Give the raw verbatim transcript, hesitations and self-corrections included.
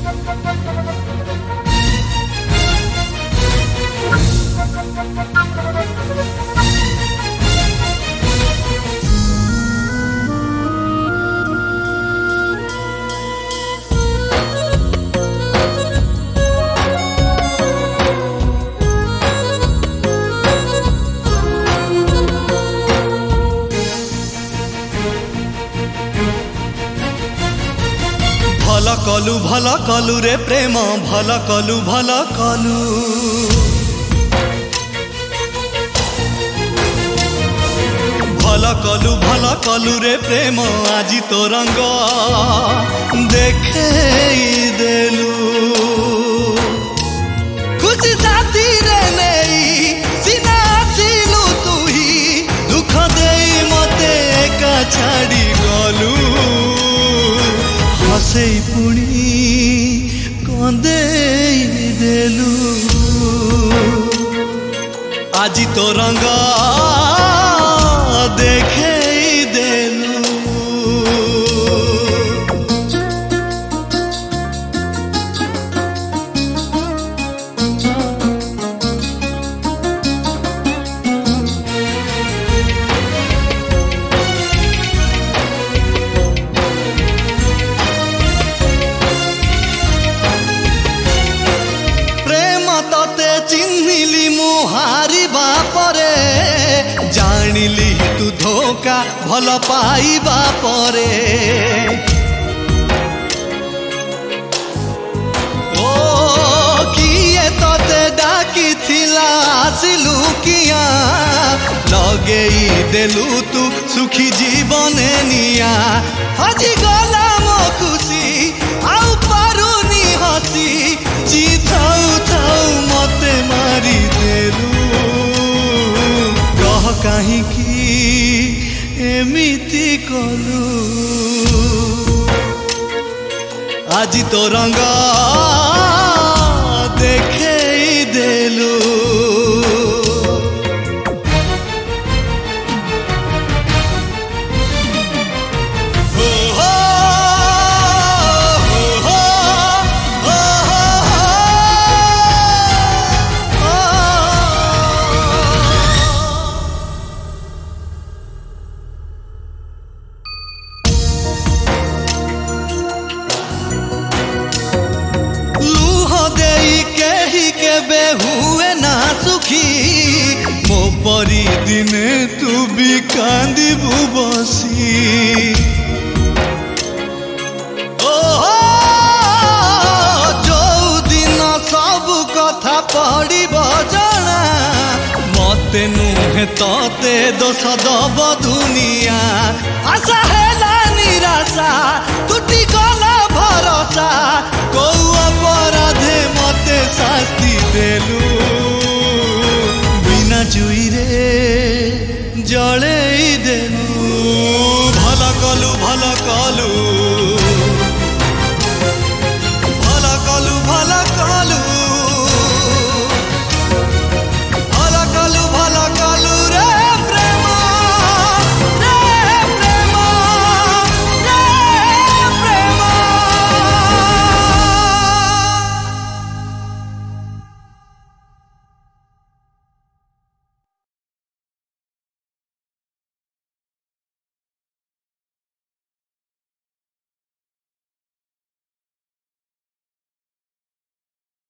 भल कलु भल कलु रे प्रेम भल कलु भल कलु भल कलु भल कलु रे प्रेम आज तो रंग देखे देलु खुशी साथी रे नहीं सीना आसिलु तू ही दुख दे मते एका छाड़ी गलु हसे पुणी कंदे देलु आज तो रंग देखे देलु चिन्हिली मुहारी बापरे जानिली तू धोखा भल पाइबा परे ओ किए तते डाकी थिला आसिलु किया लगेई देलु तू सुखी जीवने निया हजी गला मो खुशी आउ पारुनी हसी जी थाउ थाउ मते मारी देलु कह कहीं की एमिति कलु आज तो रंग देखे देलु हुए ना सुखी मो परी दिने तू भी कांदिबु बसी ओ जो दिन सब कथा पड़िब जना मते नुहे तते दोष दब दुनिया आशा है निराशा